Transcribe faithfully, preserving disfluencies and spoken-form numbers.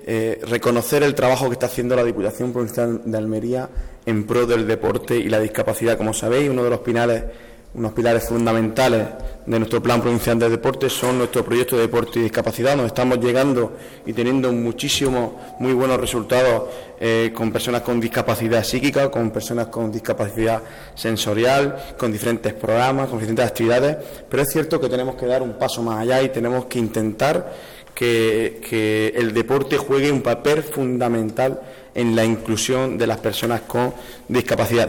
eh, reconocer el trabajo que está haciendo la Diputación Provincial de Almería en pro del deporte y la discapacidad. Como sabéis, uno de los pilares, unos pilares fundamentales de nuestro Plan Provincial de Deporte son nuestro proyecto de deporte y discapacidad. Nos estamos llegando y teniendo muchísimos, muy buenos resultados eh, con personas con discapacidad psíquica, con personas con discapacidad sensorial, con diferentes programas, con diferentes actividades, pero es cierto que tenemos que dar un paso más allá y tenemos que intentar Que, que el deporte juegue un papel fundamental en la inclusión de las personas con discapacidad.